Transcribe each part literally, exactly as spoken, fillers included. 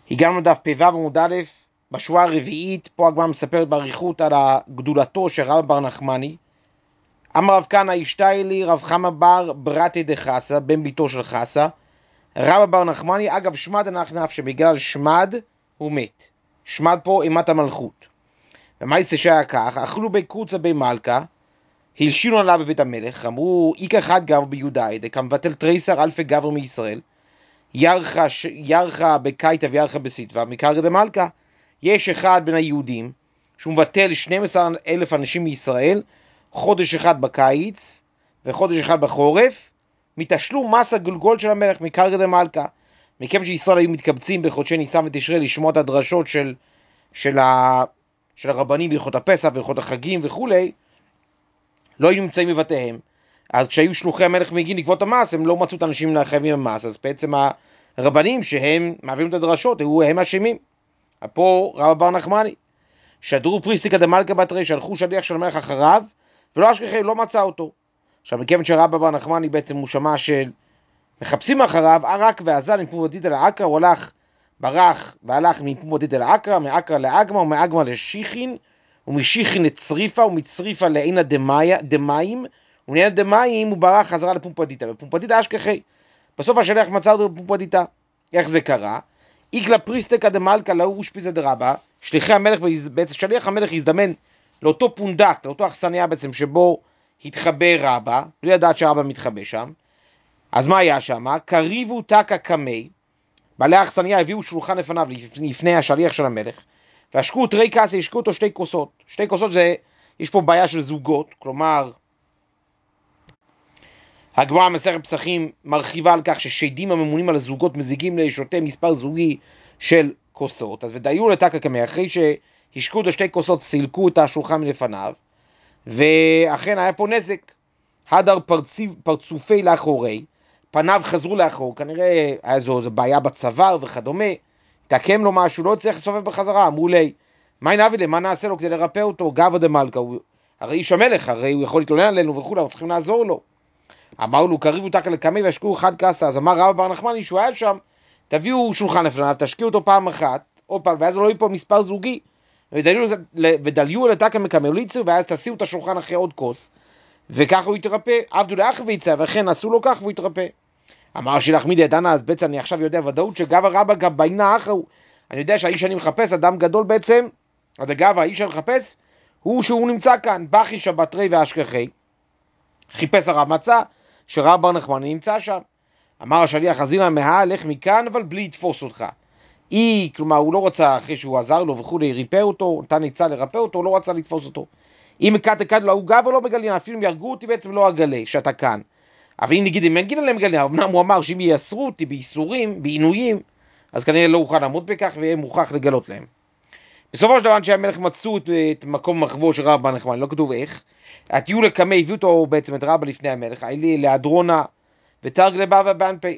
הגענו לדף פ"ו עמוד א', בשורה הרביעית, פה הגמרא מספרת באריכות על גדולתו של רבא בר נחמני. אמר רב כהנא ישתהי רב חמא בר ברתי דחסה, בן ביתו של חסה. רבא בר נחמני, אגב שמד אנחנו נפשי, בגלל שמד הוא מת. שמד פה אימת המלכות. ומה יצא שהיה כך? אכלו בי קורצה בי מלכה, הלשינו עליו בבית המלך, אמרו איכא אחד גבר ביהודאי, דקמבטל תריסר אלפי גבר מישראל, ירחה, ירחה בקייטה וירחה בסיטווה, מקרקע דמלכה. יש אחד בין היהודים שהוא מבטל שנים עשר אלף אנשים מישראל, חודש אחד בקיץ וחודש אחד בחורף, מתשלום מס הגולגול של המלך מקרקע דמלכה. מכיוון שישראל היו מתקבצים בחודשי ניסן ותשרי לשמוע את הדרשות של, של, ה, של הרבנים בהלכות הפסח והלכות החגים וכולי, לא היו נמצאים בבתיהם. אז כשהיו שלוחי המלך מגיעים לגבות המס, הם לא מצאו את האנשים החייבים במס, אז בעצם הרבנים שהם מעבירים את הדרשות, הם אשמים. פה רבא בר נחמני, שדרו פריסטיקא דמלכא בת רי, שלחו שליח של המלך אחריו, ולא אשכחי, לא מצא אותו. עכשיו, מכיוון שרבא בר נחמני בעצם הוא שמע של מחפשים אחריו, ערק ואזל מפום ודית אל העקרא, הוא הלך, ברח והלך מפום ודית אל העקרא, מעקרא לאגמא, ומאגמא לשיחין, ומשיחין לצריפה, ומצריפה לעינא דמים, ומעינא דמים הוא ברח חזרה לפומפדיתא, ופומפדיתא אשכחי. בסוף השליח מצא אותו בפומפדיתא. איך זה קרה? איקלה פריסטיקא דמלכא לאו אושפיזא דרבא, שליחי המלך, בעצם שליח המלך הזדמן לאותו פונדק, לאותו אכסניה בעצם שבו התחבא רבא, בלי לדעת שרבא מתחבא שם. אז מה היה שם? קריבו תקא קמי, בעלי האכסניה הביאו שולחן לפניו, לפני השליח של המלך, והשקו תרי כסה, השקו אותו שתי כוסות. שתי כוסות זה, יש פה בעיה של זוגות, כלומר, הגמרא מסכת פסחים מרחיבה על כך ששדים הממונים על הזוגות מזיגים לשותה מספר זוגי של כוסות. אז ודיו לתקא קמי, אחרי שהשקו אותו שתי כוסות, סילקו את השולחן מלפניו, ואכן היה פה נזק. הדר פרציב, פרצופי לאחורי, פניו חזרו לאחור, כנראה היה זו, זו בעיה בצוואר וכדומה, תקם לו משהו, לא צריך לסובב בחזרה. אמרו לי, מה נביא לי, מה נעשה לו כדי לרפא אותו? גבא דמלכא, הרי איש המלך, הרי הוא יכול להתלונן עלינו וכו', אנחנו צריכים לעזור לו. אמר לו, קריבו תקא לקמי והשקו אחד כסה. אז אמר רבא בר נחמני שהוא היה שם, תביאו שולחן לפניו, תשקיעו אותו פעם אחת, עוד פעם, ואז לא יהיה פה מספר זוגי, ודליו לתקא מקמי וליצו, ואז תסיעו את השולחן אחרי עוד כוס, וככה הוא יתרפא. עבדו לאח ויצא, וכן עשו לו כך והוא יתרפא. אמר שילח מידי דנה, אז בעצם אני עכשיו יודע ודאות שגב הרבה גם בינה אחר הוא. אני יודע שהאיש שאני מחפש, אדם גדול בעצם, הדגב, האיש שאני מחפש, הוא שהוא נמצא כאן, בכי שבת רי ואשכחי. חיפש הרב מצא, שרבא בר נחמני נמצא שם. אמר השליח, אז הנה מהה, לך מכאן, אבל בלי לתפוס אותך. היא, כלומר, הוא לא רצה, אחרי שהוא עזר לו וכו', ריפא אותו, נתן עצה לרפא אותו, הוא לא רצה לתפוס אותו. אם קט קט לו, הוא גב או לא מגלין, אפילו אם ירגו אותי בעצם לא אגלה שאתה כאן. אבל אם נגיד, אם נגיד עליהם גלין, אמנם הוא אמר שאם יאסרו אותי באיסורים, בעינויים, אז כנראה לא אוכל לעמוד בכך, ויהיה מוכרח לגלות להם. בסופו של דבר, שהמלך מצאו את, את מקום מחבו של רבא בר נחמני, לא כתוב איך, התיאו לקמי, הביאו אותו בעצם את רבא לפני המלך, הילי להדרונה ותרג לבבא באנפי.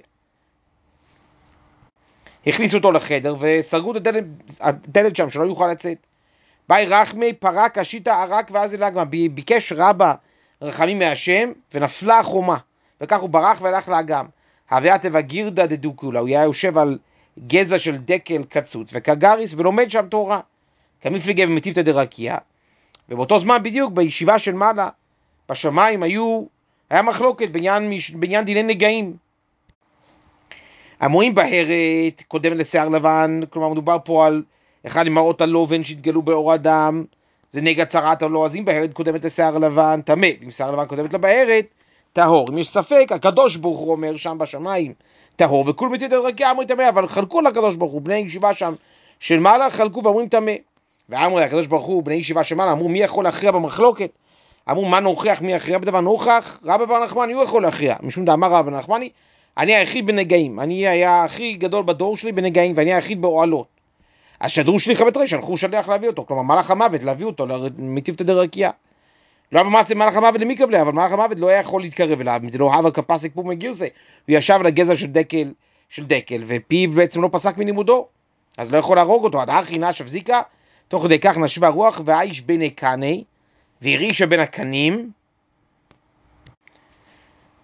הכניסו אותו לחדר וסרגו את הדלת, הדלת שם, שלא יוכל לצאת. באי רחמי פרק השיטה ערק ואז אלגמה, ביקש רבא רחמים מהשם ונפלה החומה, וכך הוא ברח והלך לאגם. הוויה טבע גירדה דדוקולה, הוא היה יושב על גזע של דקל קצוץ וכגריס ולומד שם תורה, כמפלגה ומטיבתא דרקיע. ובאותו זמן בדיוק בישיבה של מעלה בשמיים היו, היה מחלוקת בעניין, בעניין דיני נגעים. אמורים בהרת קודמת לשיער לבן, כלומר מדובר פה על אחד ממראות הלובן שהתגלו באור אדם, זה נגע צרת או לא. אז אם בהרת קודמת לשיער לבן, טמא, ואם שיער לבן קודמת לבהרת, טהור. אם יש ספק, הקדוש ברוך הוא אומר שם בשמיים, טהור, וכל מציאות הרקיע אמרו טמא, אבל חלקו לקדוש ברוך הוא, בני ישיבה שם של מעלה חלקו ואמרים טמא. ואמרו הקדוש ברוך הוא, בני ישיבה של מעלה, אמרו מי יכול להכריע במחלוקת? אמרו מה נוכח, מי יכריע בדבר? נוכח רבא בר נחמני, הוא יכול להכריע. משום דאמר רבא בר נחמני, אני היחיד בנגעים, אני היה הכי גדול בדור שלי בנגעים, ואני היחיד באוהלות. אז שדרו שליחי בית רי, שלחו שליח להביא אותו, כלומר מלאך המוות להביא אותו למטיבתא דרקיע. לא אמרתי מלאך המוות למי קבלה, אבל מלאך המוות לא היה יכול להתקרב אליו, זה לא הווה כפסק פה מגירסה, הוא ישב על הגזע של דקל, של דקל, ופיו בעצם לא פסק מלימודו, אז לא יכול להרוג אותו. עד אחי נשב זיקה, תוך כדי כך נשבה רוח, והאיש בין הקני, והרישה בין הקנים,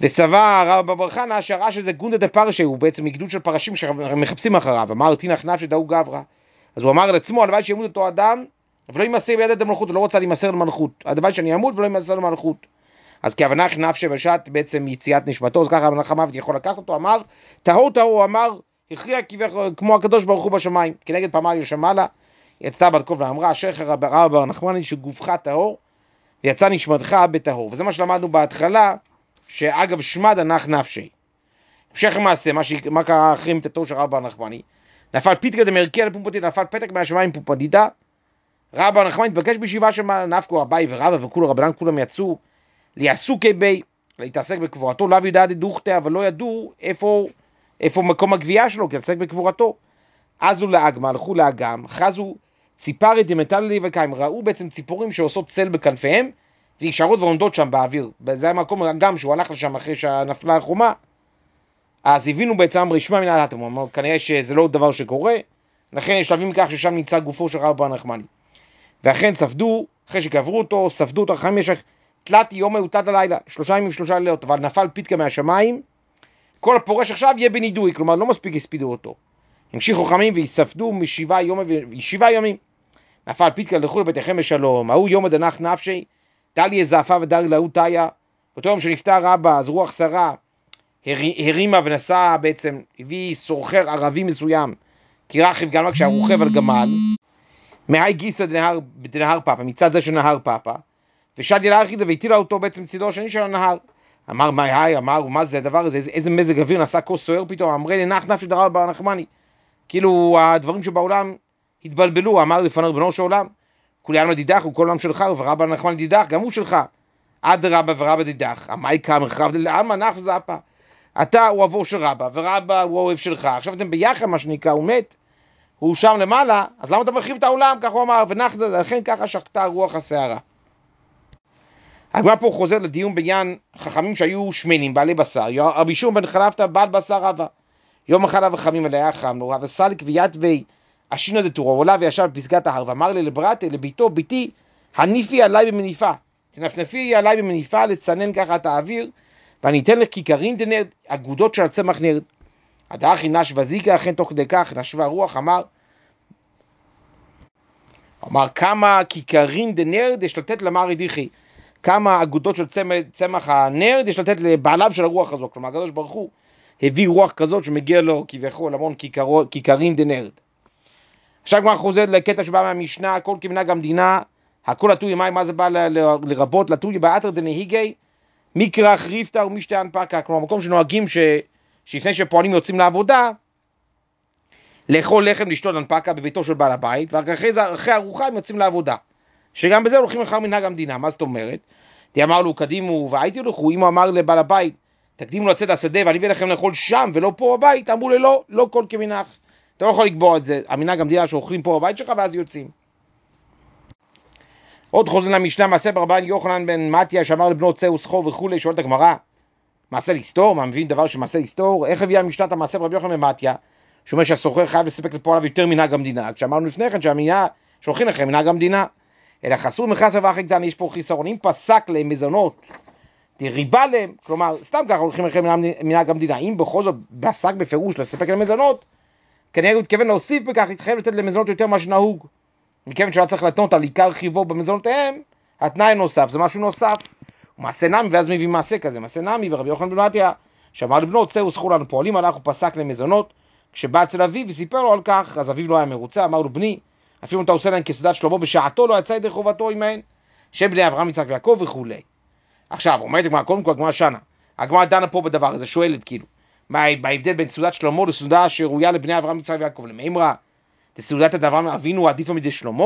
וסבר רבא בר חנא שהרע שזה גונדא דפרשי, הוא בעצם מגדוד של פרשים שמחפשים אחריו, אמר תינח נפשי דאו גברא, אז הוא אמר לעצמו, הלוואי שימות אותו אדם, ולא ימסר ביד המלכות, הוא לא רוצה להימסר למלכות, הלוואי שאני אמות ולא ימסר למלכות. אז כהבנה נפשי בשעת בעצם יציאת נשמתו, אז ככה המלאך המוות יכול לקחת אותו, אמר, טהור טהור, הוא אמר, הכריע כמו הקדוש ברוך הוא בשמיים, כנגד פעמיים ישמעאלה, יצאה בת קול ואמרה, אשריך רבא בר נחמני שגופך טהור, ויצא נשמתך בטהור. וזה מה שלמדנו בהתחלה, שאגב שמד הנח נפשי. המשך המעשה, מה, ש... מה קרה אחרי מיתתו של רבא בר נחמני, נפל פיתקא דמערכיה לפומפדיתא, נפל פתק מהשמיים פומפדיתא, רבא בר נחמני התבקש בישיבה של נפקו אביי ורבא וכולם רבנן כולם יצאו ליעסוקי בי, להתעסק בקבורתו, לאו ידע דוכתא, אבל לא ידעו איפה, איפה מקום הגבייה שלו, כי להתעסק בקבורתו. אז הוא לאגמה, הלכו לאגם, חזו ציפרי דמטלי וקיים, ראו בעצם ציפורים שעושות צל בכנפיהם, וישארות ועומדות שם באוויר. זה היה מקום גם שהוא הלך לשם אחרי שנפלה החומה, אז הבינו בעצם רשמה מן העלת, הוא אמר, כנראה שזה לא דבר שקורה, לכן יש להבין מכך ששם נמצא גופו של רבא בר נחמני. ואכן ספדו, אחרי שקברו אותו, ספדו אותו, חיים ישך, תלת יום ותלת הלילה, שלושה ימים ושלושה לילות, אבל נפל פיתקא מהשמיים, כל הפורש עכשיו יהיה בנידוי, כלומר לא מספיק הספידו אותו. המשיכו חכמים ויספדו משבעה יום, שבעה ימים. נפל פיתקא לכו לביתכם בשלום, ההוא יום דנח נפשי, דליה זעפה ודליה להוא תיה, באותו יום שנפטר רבא, אז רוח שרה, הרימה ונסע בעצם, הביא סוחר ערבי מסוים, כי רכב גלמה כשהיה רוכב על גמל, מהי גיסא דנהר, דנהר פאפה, מצד זה של נהר פאפה, ושד ילך איתו והטילה אותו בעצם צידו השני של הנהר. אמר מה היי, אמר מה זה הדבר הזה, איזה, איזה מזג אוויר נסע כוס סוער פתאום, אמרי לי נח נפשי דרבא בר נחמני, כאילו הדברים שבעולם התבלבלו, אמר לפני ריבונו של עולם, כולי עלמא דידך הוא כל עולם שלך, ורבא בר נחמני דידך גם הוא שלך, עד רבא ורבא דידך, אמי קם רחב לעלמא נח זאפה, אתה הוא אבו של רבא, ורבא הוא האוהב שלך, עכשיו אתם ביחד מה שנקרא, הוא מת, הוא שם למעלה, אז למה אתה מרחיב את העולם, כך הוא אמר, ונח זה, לכן ככה שחטה רוח הסערה. הגמרא פה חוזר לדיון בעניין חכמים שהיו שמנים, בעלי בשר, רבי שמעון בן חלפתא בעל בשר רבא, יום אחד אב חמים אליה חם לו, רבא סליק ויתווי אשינא דתורו, עולה וישב בפסגת ההר, ואמר לי לברתה, לביתו, ביתי, הניפי עליי במניפה, תנפנפי עליי במניפה, לצנן ככה את האוויר, ואני אתן לך כיכרין דנרד, אגודות של הצמח נרד. הדאחי נש וזיקה, אכן תוך כדי כך, נשבה רוח, אמר, אמר כמה כיכרין דנרד יש לתת למרי דיחי, כמה אגודות של צמח, צמח הנרד יש לתת לבעליו של הרוח הזו, כלומר הקדוש ברוך הוא הביא רוח כזאת שמגיע לו כביכול המון כיכרין דנרד. עכשיו כבר חוזר לקטע שבא מהמשנה, הכל כמנהג המדינה, הכל לטוי מים, מה זה בא לרבות, לטוי באתר דנהיגי, מקרא חריפתא ומשתה הנפקה, כלומר מקום שנוהגים ש... שלפני שפועלים יוצאים לעבודה, לאכול לחם לשתות הנפקה בביתו של בעל הבית, ואחרי זה, אחרי ארוחה הם יוצאים לעבודה. שגם בזה הולכים אחר מנהג המדינה, מה זאת אומרת? די אמר לו, קדימו והייתי לכו, אם הוא אמר לבעל הבית, תקדימו לצאת לשדה ואני אביא לכם לאכול שם ולא פה בבית, אמרו לי לא, לא כל כמנהג. אתה לא יכול לקבוע את זה, המנהג המדינה שאוכלים פה בבית שלך ואז יוצאים. עוד חוזר למשנה, מעשה ברבן יוחנן בן מתיה, שאמר לבנו צא וסחור וכולי, שואלת הגמרא, מעשה לסתור, מה מבין דבר שמעשה לסתור? איך הביאה המשנת המעשה ברבן יוחנן בן מתיה, שאומר שהסוחר חייב לספק לפועליו יותר מנהג המדינה, כשאמרנו לפני כן שהמדינה, שהולכים לכם מנהג המדינה, אלא חסור מחסר ואחרי קטן, יש פה חיסרון, אם פסק להם מזונות, ריבה להם, כלומר, סתם ככה הולכים לכם מנהג המדינה, אם בכל זאת פסק בפירוש לספק להם מזונות, כנראה הוא התכוון להוסיף בכך, להתחייב לתת למזונות יותר מה שנהוג, מכיוון שהיה צריך לתנות על עיקר חיבו במזונותיהם, התנאי נוסף, זה משהו נוסף, הוא מעשה נמי, ואז מביא מעשה כזה, מעשה נמי, ורבי יוחנן בן מתיה, שאמר לבנו, צאו וסחרו לנו פועלים, הלך ופסק למזונות, כשבא אצל אביו וסיפר לו על כך, אז אביו לא היה מרוצה, אמר לו, בני, אפילו אם אתה עושה להם כסעודת שלמה, בשעתו לא יצא ידי חובתו עמהן, שם בני אברהם יצחק ויעקב וכו'. עכשיו, אומרת הגמרא, קודם כל הגמרא שנה, הגמרא דנה פה בדבר הזה, שואלת כאילו, מה ההבדל בין סעודת שלמה לסעודה שראויה לבני אברהם יצחק ויעקב? למימרא, סעודת אברהם אבינו עדיפה מידי שלמה?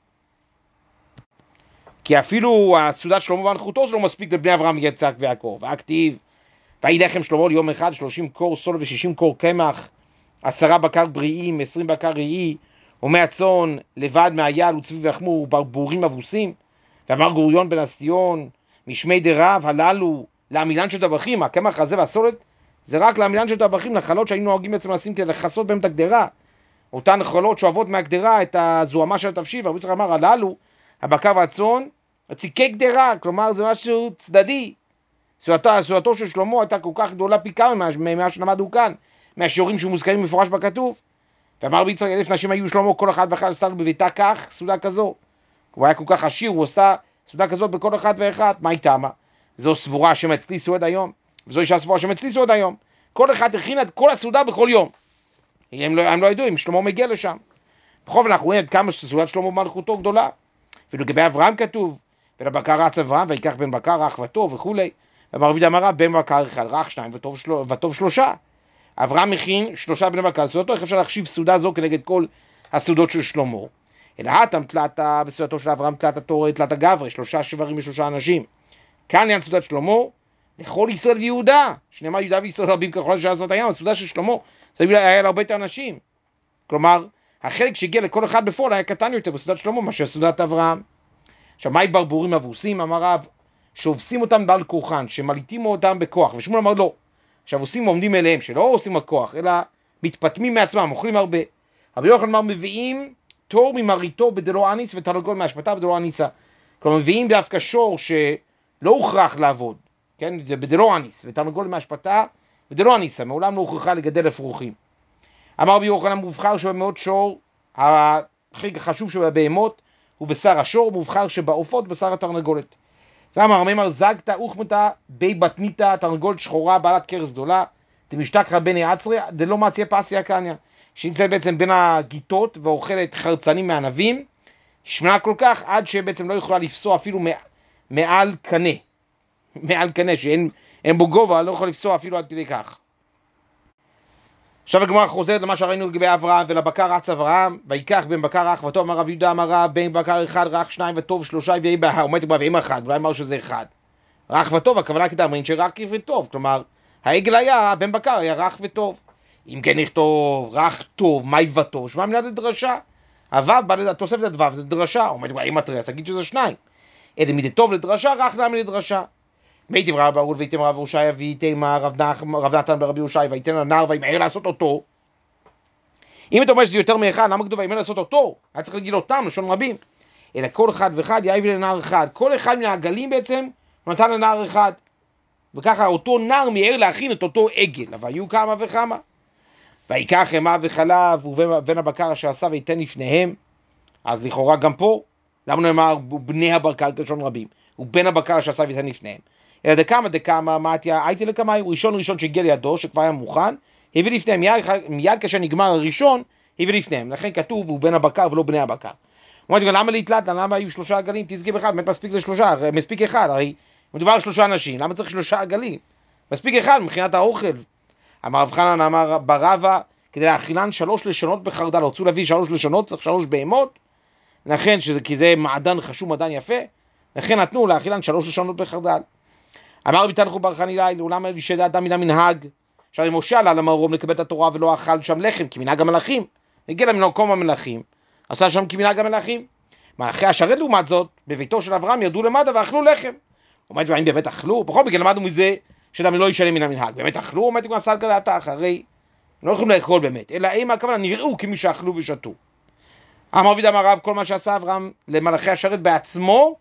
כי אפילו הסעודת שלמה והנחותו זה לא מספיק לבני אברהם יצחק ויעקב, והכתיב, ויהי לחם שלמה ליום אחד, שלושים קור סול ושישים קור קמח, עשרה בקר בריאים, עשרים בקר ראי, ומי הצאן לבד מהיעל וצבי וחמור ברבורים אבוסים, ואמר גוריון בן אסטיון, משמי דרב הללו לעמילן של טבחים, הקמח הזה והסולת, זה רק לעמילן של טבחים, נחלות שהיינו נוהגים בעצם לשים כדי לחסות בהם את הגדרה, אותן נחלות שואבות מהגדרה את הזוהמה של התבשיל, והרבי יצחק אמר הללו, הבקר והצאן, ציקי גדרה, כלומר זה משהו צדדי, סעודתו, סעודתו של שלמה הייתה כל כך גדולה פי כמה ממה שלמדנו כאן, מהשיעורים שמוזכרים מפורש בכתוב. ואמר רבי יצחק, אלף נשים היו שלמה, כל אחד ואחד עשתה לו בביתה כך, סעודה כזו. הוא היה כל כך עשיר, הוא עשתה סעודה כזאת בכל אחד ואחד. מה הייתה מה? זו סבורה השם אצלי סעוד היום, וזו אישה סבורה השם אצלי סעוד היום. כל אחד הכינה את כל הסעודה בכל יום. הם לא, הם לא ידעו אם שלמה מגיע לשם. בכל זאת אנחנו רואים כמה סעודת שלמה מלכותו גדולה. ולגבי אברהם כתוב, ולבקר רץ אברהם, ויקח בן בקר רך וטוב וכולי. ואמר רבי אמרה, בן בקר אחד, רך שניים וטוב, של... וטוב שלושה. אברהם מכין שלושה בני בקר, סעודתו, איך אפשר להחשיב סעודה זו כנגד כל הסעודות של שלמה? אלא התם תלתה בסעודתו של אברהם תלת התורה, תלת הגברי, שלושה שברים ושלושה אנשים. כאן לעניין סעודת שלמה, לכל ישראל ויהודה, שנאמר יהודה וישראל רבים ככל אשר לעשות הים, הסעודה של שלמה, זה היה להרבה יותר אנשים. כלומר, החלק שהגיע לכל אחד בפועל היה קטן יותר בסעודת שלמה, מה שסעודת אברהם. עכשיו, מהי ברבורים אבוסים? אמר רב, שהובסים אותם בעל כוחן, שמליטים אותם בכוח, ושמואל אמר לא. עכשיו, עושים עומדים אליהם, שלא עושים הכוח, אלא מתפתמים מעצמם, אוכלים הרבה. רבי יוחנן אמר, מביאים תור ממריתו בדלו אניס ותרנגול מהשפתה בדלו אניסה. כלומר, מביאים דווקא שור שלא הוכרח לעבוד, כן? זה בדלו אניס ותרנגול מהשפתה בדלו אניסה, מעולם לא הוכרחה לגדל אפרוחים. אמר רבי יוחנן, מובחר שבמאות שור, החלק החשוב שבבהמות הוא בשר השור, מובחר שבעופות בשר התרנגולת. ואמר מימר זגתא אוכמתא בי בטניתא תרנגולת שחורה בעלת קרס גדולה, דמשתכרא בני עצרי דלא מציה פסיה קניא, שנמצאת בעצם בין הגיטות ואוכלת חרצנים מענבים, שמנה כל כך עד שבעצם לא יכולה לפסוע אפילו מעל קנה, מעל קנה שאין בו גובה, לא יכולה לפסוע אפילו עד כדי כך. עכשיו הגמרא חוזרת למה שראינו לגבי אברהם, ולבקר רץ אברהם, ויקח בן בקר רך וטוב, אמר רב יהודה אמר רב, בן בקר אחד רך שניים וטוב שלושה, ויהי בהר, עומד בה ואם אחד, אולי אמר שזה אחד. רך וטוב, הכוונה כדי אמרין שרך וטוב, כלומר, העגל היה, בן בקר היה רך וטוב. אם כן נכתוב רך טוב, מהי וטוב, שמה מילה לדרשה. הוו, התוספת הדוו, זה דרשה, עומד בה אם התרס, תגיד שזה שניים. אלא מי זה טוב לדרשה, רך נעמי לדרשה. מי תברא רב אהוד ויתם רב יושעיה ויתם רב נתן ברבי יושעיה ויתן לנער וימהר לעשות אותו. אם אתה אומר שזה יותר מאחד, למה כתוב וימהר לעשות אותו? היה צריך להגיד אותם, לשון רבים. אלא כל אחד ואחד יאיב לנער אחד. כל אחד מהעגלים בעצם נתן לנער אחד. וככה אותו נער מיהר להכין את אותו עגל. אבל היו כמה וכמה. ויקח חמאה וחלב ובן הבקר אשר עשה ויתן לפניהם. אז לכאורה גם פה, למה נאמר בני הבקר לשון רבים? ובן הבקר אשר עשה ויתן לפניהם. אלא דקמה דקמה, מה הייתי לכמה, הוא ראשון ראשון שהגיע לידו, שכבר היה מוכן, הביא לפניהם, מיד, מיד כאשר נגמר הראשון, הביא לפניהם, לכן כתוב הוא בן הבקר ולא בני הבקר. הוא אומר, למה להתלת, למה היו שלושה עגלים, תסגי באחד, באמת מספיק לשלושה, מספיק אחד, הרי מדובר על שלושה אנשים, למה צריך שלושה עגלים? מספיק אחד, מבחינת האוכל. אמר רב חנן, אמר ברבא, כדי להכינן שלוש לשונות בחרדל, רצו להביא שלוש לשונות, צריך שלוש בהמות, לכן, שזה, כי זה מעדן חשוב, מעדן יפה, לכן נתנו להכינן שלוש לשונות בחרדל. אמר רבי תנחום בר חנינא, לעולם שידע אדם מן המנהג, שהרי משה עלה למרום לקבל את התורה ולא אכל שם לחם, כמנהג המלאכים. הגיע למקום המלאכים, עשה שם כמנהג המלאכים. מלאכי השרת לעומת זאת, בביתו של אברהם ירדו למטה ואכלו לחם. עומד ואם באמת אכלו, בכל מקרה למדנו מזה שאדם לא ישלם מן המנהג. באמת אכלו, עומד כמו עשה על כדעתך, הרי לא יכולים לאכול באמת, אלא אם הכוונה נראו כמי שאכלו ושתו. אמר רבי אמר רב, כל מה שעשה אברהם למלאכי השרת בעצמו,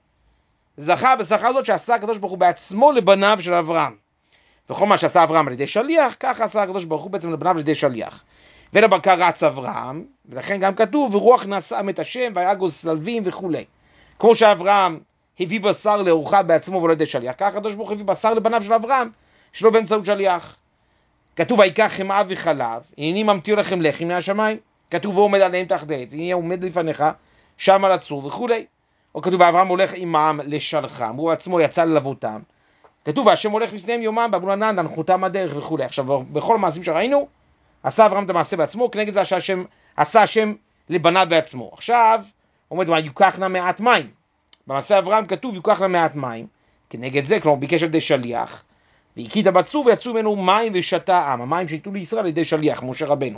זכה בשכר הזאת שעשה הקדוש ברוך הוא בעצמו לבניו של אברהם. וכל מה שעשה אברהם על ידי שליח, ככה עשה הקדוש ברוך הוא בעצם לבניו על ידי שליח. ולבקר רץ אברהם, ולכן גם כתוב, ורוח נשאם את השם, ויגוז צלבים וכו'. כמו שאברהם הביא בשר לארוחה בעצמו ולא על ידי שליח, ככה הקדוש ברוך הוא הביא בשר לבניו של אברהם, שלא באמצעות שליח. כתוב, ויקח חמאה וחלב, הנני ממטיר לכם לחם מהשמיים. כתוב, ועומד עליהם תחת עץ, הנה עומד לפניך, שם על הצור וכו'. או כתוב, אברהם הולך עמם לשלחם, הוא עצמו יצא ללוותם. כתוב, והשם הולך לפניהם יומם, באבו ענן, דנחותם הדרך וכו'. עכשיו, בכל המעשים שראינו, עשה אברהם את המעשה בעצמו, כנגד זה שהשם, עשה השם לבניו בעצמו. עכשיו, עומד, יוקחנה מעט מים. במעשה אברהם כתוב, יוקחנה מעט מים. כנגד זה, כלומר, ביקש על ידי שליח, והקית בצור ויצאו ממנו מים ושתה עם, המים שניתנו לישראל על ידי שליח, משה רבנו.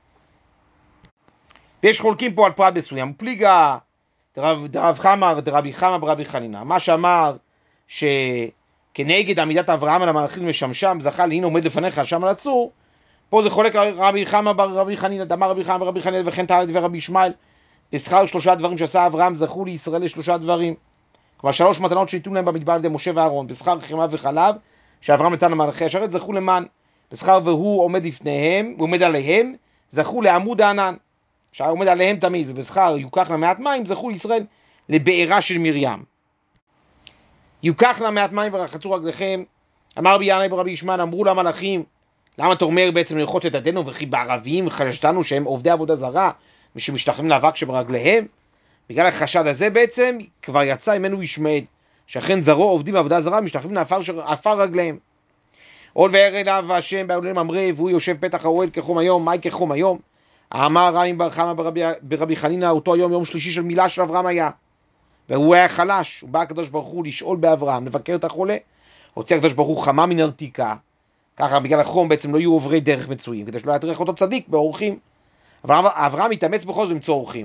ויש חולקים פה על פרט מסוים, פליגה, דרב חמא, דרבי חמא ברבי חנינא, מה שאמר שכנגד עמידת אברהם על המלאכים משמשם, זכה להנה עומד לפניך שם על הצור, פה זה חולק רבי חמא ברבי חנינא, דאמר רבי חמא ברבי חנינא וכן תעלה דבר רבי ישמעאל, בשכר שלושה דברים שעשה אברהם זכו לישראל לשלושה דברים, כלומר שלוש מתנות שניתנו להם במדבר על ידי משה ואהרון, בשכר חמאה וחלב, שאברהם נתן למלאכי השרת, זכו למען, בשכר והוא עומד לפניהם, הוא עומד עליהם, זכו לעמוד הענן, שהיה עומד עליהם תמיד, ובשכר יוקח לה מעט מים, זכו לישראל לבארה של מרים. יוקח לה מעט מים ורחצו רגליכם, אמר רבי ינאי ברבי ישמעאל, אמרו למלאכים, למה אתה אומר בעצם ללכות את ידינו וכי בערבים חששתנו שהם עובדי עבודה זרה ושמשתחווים לאבק שברגליהם? בגלל החשד הזה בעצם כבר יצא ממנו ישמעאל, שאכן זרו עובדים בעבודה זרה ומשתחווים לעפר רגליהם. עול וירא אליו השם באוהל ממרא, והוא יושב פתח האוהל כחום היום. מהי כחום היום? אמר רבי בר חמא ברבי, ברבי חנינא, אותו יום יום שלישי של מילה של אברהם היה, והוא היה חלש. הוא בא הקדוש ברוך הוא לשאול באברהם, לבקר את החולה, הוציא הקדוש ברוך הוא חמה מן ארתיקה, ככה בגלל החום בעצם לא יהיו עוברי דרך מצויים, כדי שלא יטריח אותו צדיק באורחים. אברהם, אברהם התאמץ בכל זאת למצוא אורחים.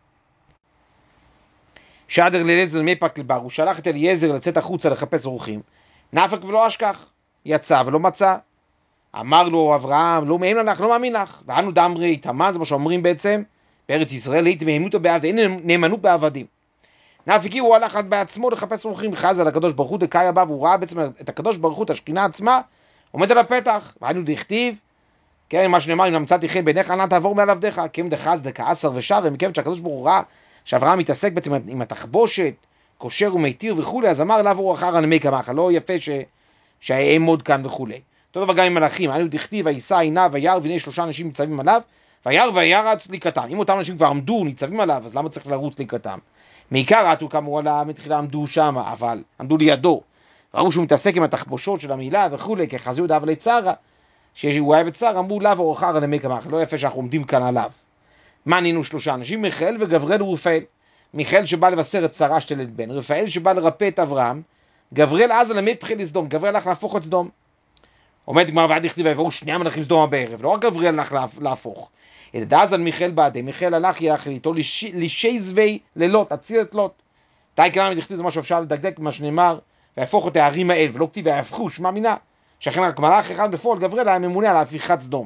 שעדר לאליעזר מפק לבר, הוא שלח את אליעזר לצאת החוצה לחפש אורחים, נפק ולא אשכח, יצא ולא מצא. אמר לו אברהם, לא מאמין לך, לא מאמין לך. ואנו דאמרי תמן, זה מה שאומרים בעצם בארץ ישראל, היית מהימנות בעבד, אין נאמנות בעבדים. נפקי הוא הלך בעצמו לחפש אורחים, חז על הקדוש ברוך הוא דקאי הבא, והוא ראה בעצם את הקדוש ברוך הוא, את השכינה עצמה, עומד על הפתח. ואנו דכתיב, כן, מה שנאמר, אם נמצאתי חן בעיניך, אנא תעבור מעל עבדיך, כי אם דחז דכעשר ושב, ומכיוון שהקדוש ברוך הוא ראה שאברהם מתעסק בעצם עם התחבושת, כושר ומתיר וכו', אז אמר לעבור אחר הנמי כמך, לא יפה ש... שאעמוד כאן וכו'. אותו דבר גם עם מלאכים, אנו דכתיב, וישא עיניו וירא, והנה שלושה אנשים ניצבים עליו, וירא וירא רץ לקראתם. אם אותם אנשים כבר עמדו, ניצבים עליו, אז למה צריך לרוץ לקראתם? מעיקר רתו כאמור עליו, מתחילה עמדו שם, אבל עמדו לידו. ראו שהוא מתעסק עם התחבושות של המילה וכו', כחזיהו דאב לצרה, שהוא היה בצער, אמרו לה ואוחר הנמי כמך, לא יפה שאנחנו עומדים כאן עליו. מה נינו שלושה אנשים? מיכאל וגבריאל ורפאל. מיכאל שבא לבשר את שרה שתלד בן, רפאל שבא לרפא את אברהם, גבריאל עזה למפחי לסדום, גבריאל הלך להפוך את סדום. עומד גמר ועד דכתיב, ויבואו שני המלאכים סדומה בערב, לא רק גבריאל הלך להפוך. את אז על מיכאל בעדי, מיכאל הלך יחד איתו לשי זווי ללוט, להציל את לוט. תאי כלם דכתיב, זה מה שאפשר לדקדק מה שנאמר, ויהפוך את הערים האל, ולא כתיב ויהפכו, שמע מינה, שאכן רק מלאך אחד בפועל, גבריאל היה ממונה על הפיכת סדום.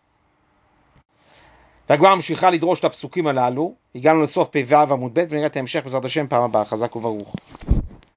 והגמרא ממשיכה לדרוש את הפסוקים הללו. הגענו לסוף פ"ו עמוד ב', ונראה את ההמשך בעזרת השם פעם הבאה. חזק וברוך.